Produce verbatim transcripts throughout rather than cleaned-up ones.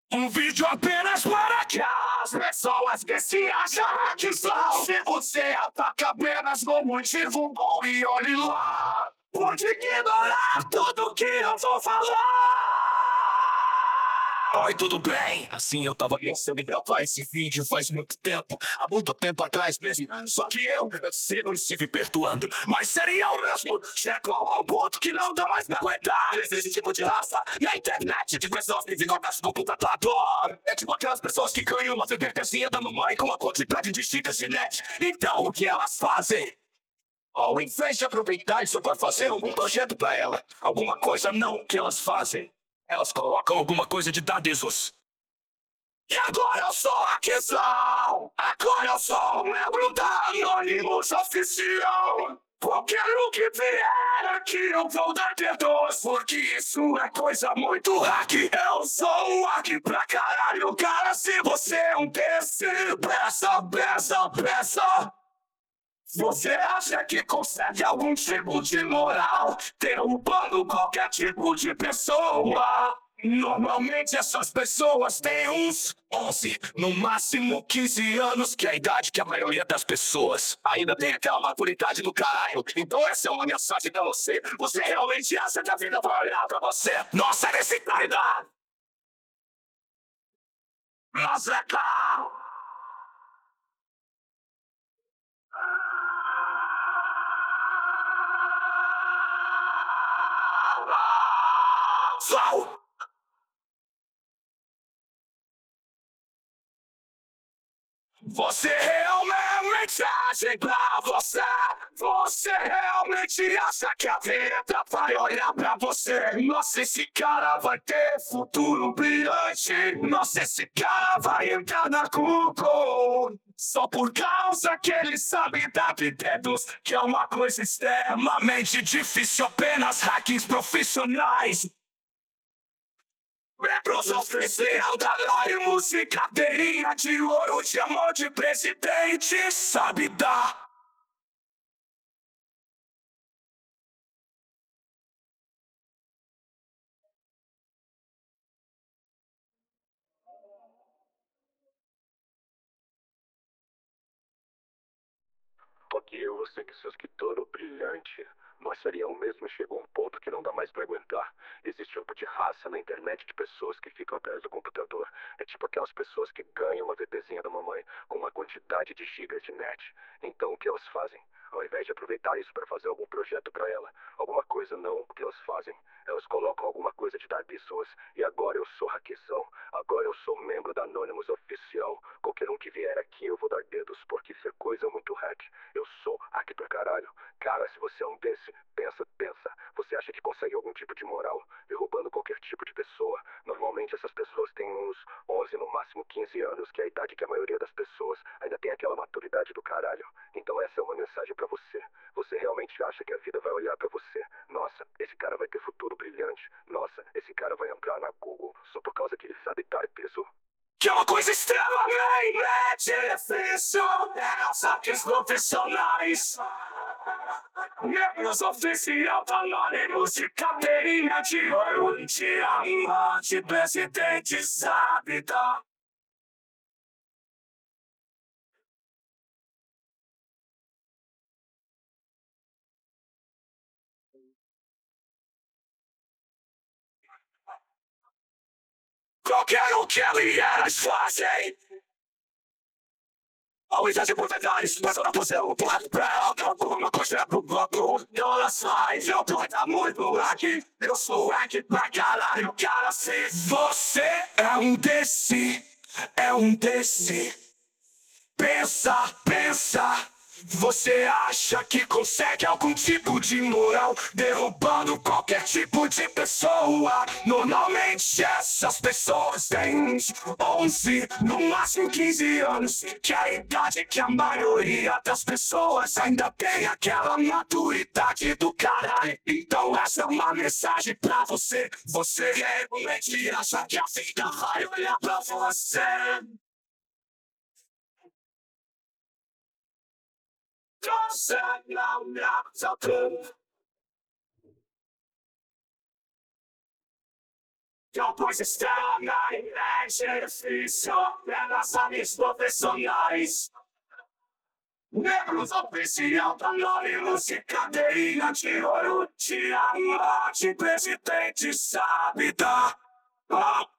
Um vídeo apenas para que as pessoas que se acham que são. Se você ataca apenas com motivo bom e olhe lá, pode ignorar tudo que eu tô falando. Oi, tudo bem? Assim eu tava pensando em gravar esse vídeo faz muito tempo. Há muito tempo atrás mesmo. Só que eu, eu sei, não estive perdoando. Mas seria o mesmo. Chega ao ponto que não dá mais pra aguentar esse tipo de raça. E a internet de pessoas que ficam no computador. É tipo aquelas pessoas que ganham uma vertezinha da mamãe com a quantidade de chicas de net. Então o que elas fazem? Ao invés de aproveitar isso para fazer algum projeto pra ela, alguma coisa não que elas fazem. Elas colocam alguma coisa de dadizos. E agora eu sou a questão. Agora eu sou um membro da Anonymous Oficial. Qualquer um que vier aqui eu vou dar dedos, porque isso é coisa muito hack. Eu sou um hack pra caralho, cara. Se você é um desse, peça, peça, peça. Você acha que consegue algum tipo de moral derrubando qualquer tipo de pessoa? Normalmente essas pessoas têm uns onze, no máximo quinze anos, que é a idade que a maioria das pessoas ainda tem aquela maturidade do caralho. Então essa é uma mensagem pra você. Você realmente acha que a vida vai olhar pra você? Nossa, nesse caridade! Nossa, é claro! Sal! Você realmente acha pra você? Você realmente acha que a vida vai olhar pra você? Nossa, esse cara vai ter futuro brilhante. Nossa, esse cara vai entrar na Google. Só por causa que ele sabe dar de dedos, que é uma coisa extremamente difícil. Apenas hackings profissionais. Membros oficial da Anonymous, cadeirinha de ouro, de amor de presidente, sabe dar. Ok, eu sei que seu escritor é brilhante, mas seria o mesmo e chegou a um ponto que não dá mais pra aguentar. Existe um tipo de raça na internet de pessoas que ficam atrás do computador. É tipo aquelas pessoas que ganham uma VPzinha da mamãe com uma quantidade de gigas de net. Então o que elas fazem? Ao invés de aproveitar isso para fazer algum projeto para ela, alguma coisa não, o que elas fazem? Elas colocam alguma coisa de dar pessoas. E agora eu sou hackzão. Agora eu sou membro da Anonymous Oficial. Qualquer um que vier aqui eu vou dar dedos, porque isso é coisa muito hack. Eu sou hack pra caralho. Cara, se você é um desse, pensa, pensa. Você acha que consegue algum tipo de moral derrubando qualquer tipo de pessoa? Normalmente essas pessoas têm uns onze, no máximo quinze anos, que é a idade que a maioria das pessoas ainda tem aquela maturidade do caralho. Então essa é uma mensagem pra você. Você realmente acha que a vida vai olhar pra você? Nossa, esse cara vai ter futuro brilhante. Nossa, esse cara vai entrar na Google só por causa que ele sabe dar peso. Que é uma coisa extremamente difícil. É os hackings profissionais. Membros oficial da Anonymous, de cadeirinha de ouro, de amor de presidente, sabe dar. Qualquer um que eles fazem. Ao invés de aproveitar isso, mas eu não pus eu porra pra alguma coisa pro bloco. Não elas faz, eu tô tá muito aqui. Eu sou aqui pra caralho, cara, se você é um desse, é um desse. Pensa, pensa. Você acha que consegue algum tipo de moral derrubando qualquer tipo de pessoa? Normalmente essas pessoas têm uns onze, no máximo quinze anos, que é a idade que a maioria das pessoas ainda tem aquela maturidade do caralho. Então essa é uma mensagem pra você. Você realmente acha que a vida vai olhar pra você? Você não me acertou. Então, pois está na igreja difícil pelas amigos profissionais. Negros oficial da anônimos e cadeirinha de ouro. Tiara de presidente sabe dar. Ah.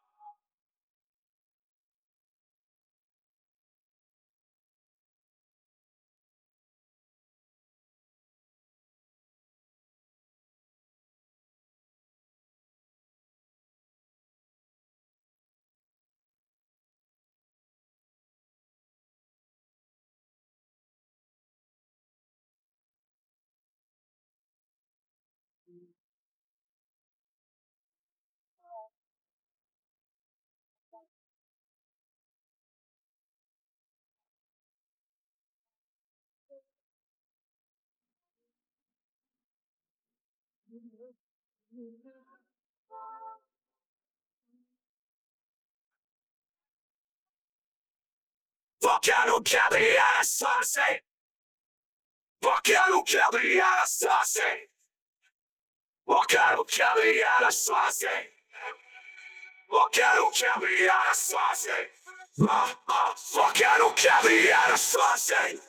Porque eu não quero ir assim. Porque eu não quero ir assim. Porque eu não quero ir assim. Porque eu não quero ir assim. Porque eu não quero ir assim.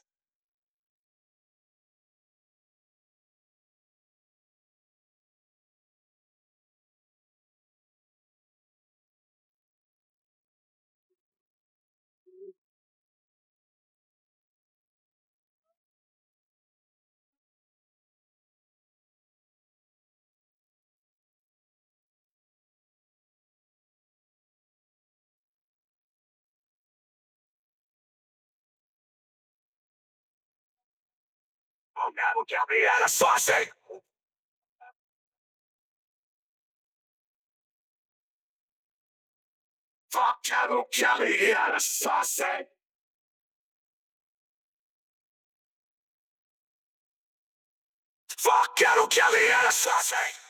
Eu não quero ir assim. Porque eu não quero ir assim. Porque eu não quero ir assim.